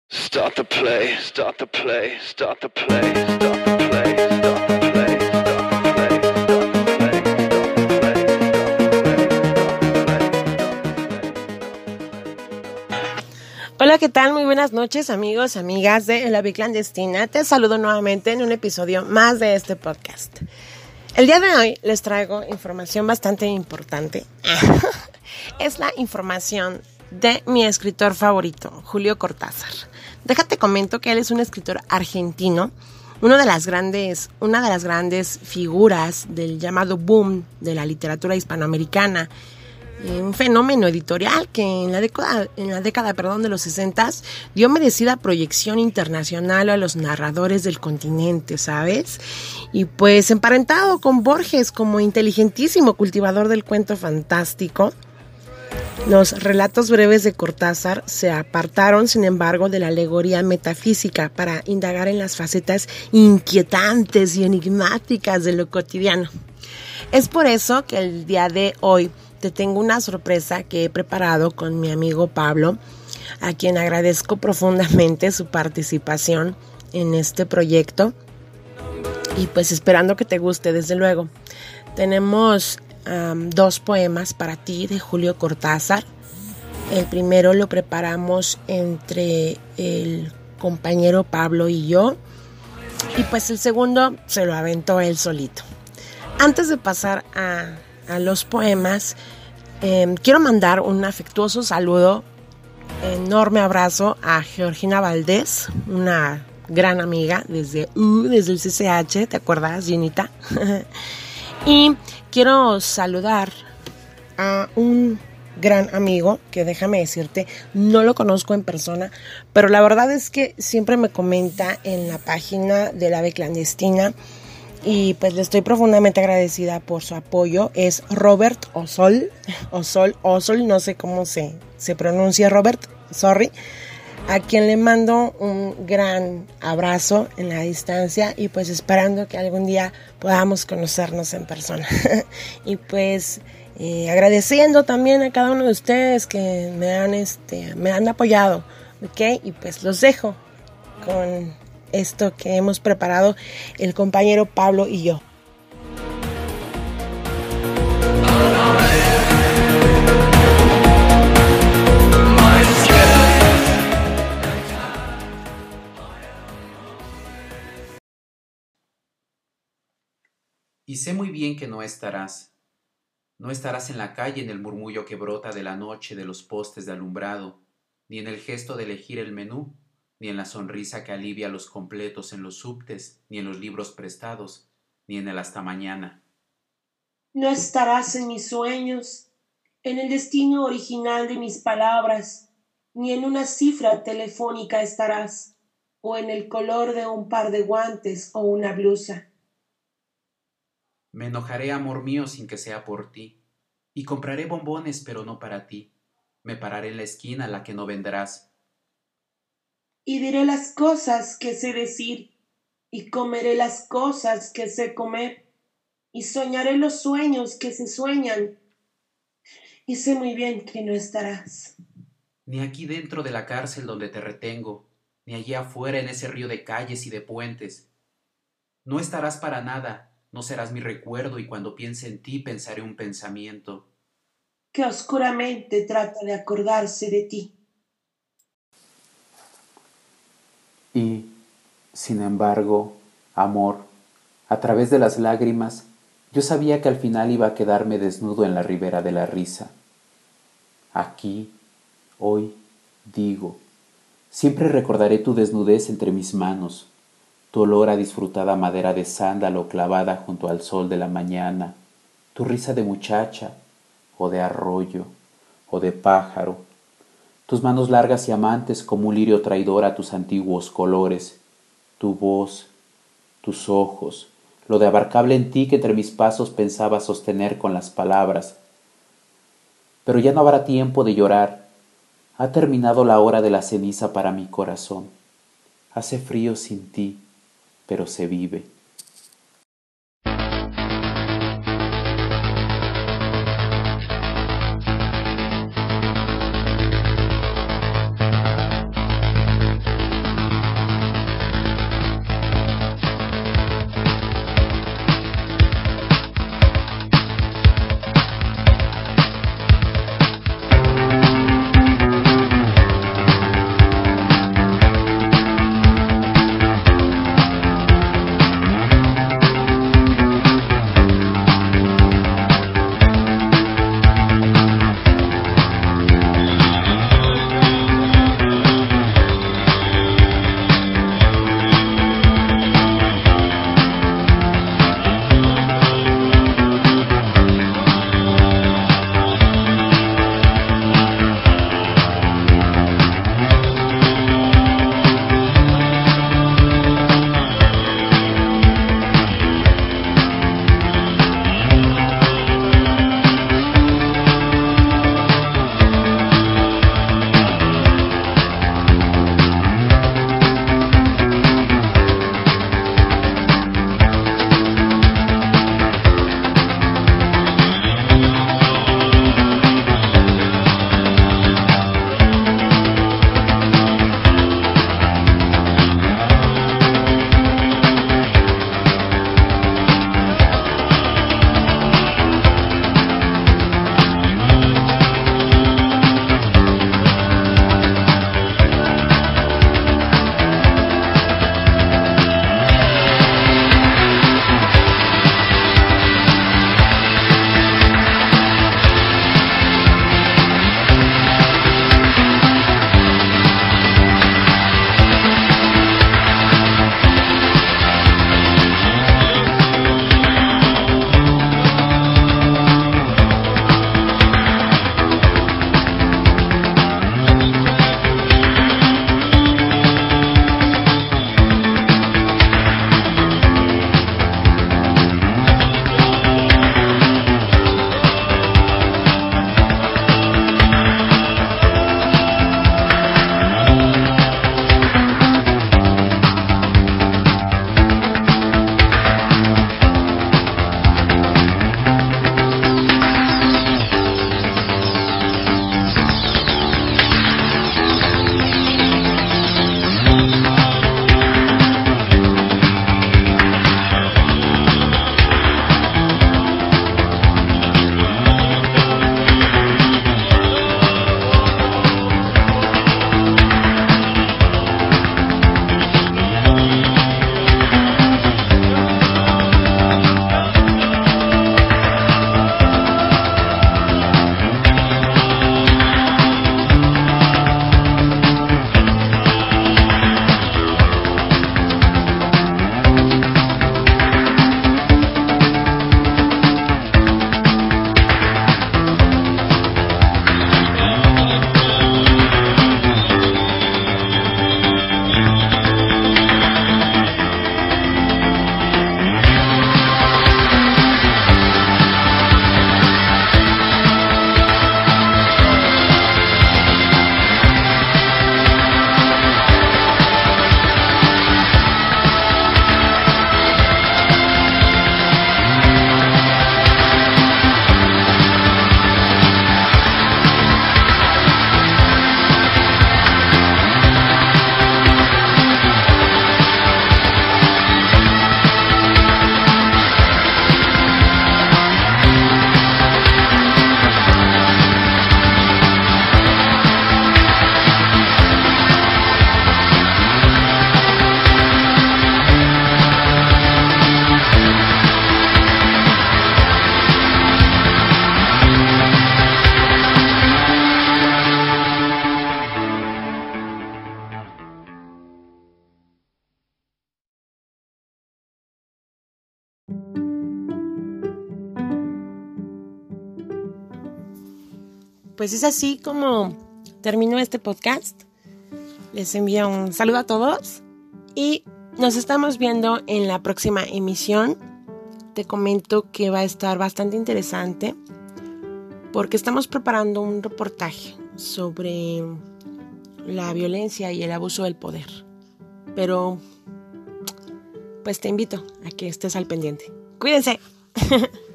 Start the play, start the play, start the play, start the play, start the play, start the play, start the play, Hola, ¿qué tal? Muy buenas noches, amigos, amigas de La Vida Clandestina. Te saludo nuevamente en un episodio más de este podcast. El día de hoy les traigo información bastante importante. Es la información de mi escritor favorito, Julio Cortázar. Déjate comento que él es un escritor argentino, una de las grandes figuras del llamado boom de la literatura hispanoamericana. Un fenómeno editorial que en la década de los 60 dio merecida proyección internacional a los narradores del continente, ¿sabes? Y pues emparentado con Borges como inteligentísimo cultivador del cuento fantástico, los relatos breves de Cortázar se apartaron, sin embargo, de la alegoría metafísica para indagar en las facetas inquietantes y enigmáticas de lo cotidiano. Es por eso que el día de hoy te tengo una sorpresa que he preparado con mi amigo Pablo, a quien agradezco profundamente su participación en este proyecto y pues esperando que te guste, desde luego. Tenemos dos poemas para ti de Julio Cortázar. El primero lo preparamos entre el compañero Pablo y yo, y pues el segundo se lo aventó él solito. Antes de pasar a los poemas, quiero mandar un afectuoso saludo, enorme abrazo a Georgina Valdés, una gran amiga desde el CCH, ¿te acuerdas, Ginita? Y quiero saludar a un gran amigo que, déjame decirte, no lo conozco en persona, pero la verdad es que siempre me comenta en la página de La Vida Clandestina y pues le estoy profundamente agradecida por su apoyo. Es Robert Osol, no sé cómo se pronuncia Robert, sorry, a quien le mando un gran abrazo en la distancia y pues esperando que algún día podamos conocernos en persona. Y pues agradeciendo también a cada uno de ustedes que me han apoyado, ¿ok? Y pues los dejo con esto que hemos preparado el compañero Pablo y yo. Y sé muy bien que no estarás en la calle en el murmullo que brota de la noche de los postes de alumbrado, ni en el gesto de elegir el menú, ni en la sonrisa que alivia los completos en los subtes, ni en los libros prestados, ni en el hasta mañana. No estarás en mis sueños, en el destino original de mis palabras, ni en una cifra telefónica estarás, o en el color de un par de guantes o una blusa. Me enojaré, amor mío, sin que sea por ti, y compraré bombones, pero no para ti. Me pararé en la esquina a la que no vendrás. Y diré las cosas que sé decir, y comeré las cosas que sé comer, y soñaré los sueños que se sueñan, y sé muy bien que no estarás. Ni aquí dentro de la cárcel donde te retengo, ni allí afuera en ese río de calles y de puentes. No estarás para nada. No serás mi recuerdo y cuando piense en ti pensaré un pensamiento que oscuramente trata de acordarse de ti. Y, sin embargo, amor, a través de las lágrimas, yo sabía que al final iba a quedarme desnudo en la ribera de la risa. Aquí, hoy, digo, siempre recordaré tu desnudez entre mis manos, tu olor a disfrutada madera de sándalo clavada junto al sol de la mañana, tu risa de muchacha, o de arroyo, o de pájaro, tus manos largas y amantes como un lirio traidor a tus antiguos colores, tu voz, tus ojos, lo de abarcable en ti que entre mis pasos pensaba sostener con las palabras. Pero ya no habrá tiempo de llorar, ha terminado la hora de la ceniza para mi corazón. Hace frío sin ti, pero se vive. pues es así como termino este podcast. Les envío un saludo a todos y nos estamos viendo en la próxima emisión. Te comento que va a estar bastante interesante porque estamos preparando un reportaje sobre la violencia y el abuso del poder. Pero pues te invito a que estés al pendiente. Cuídense.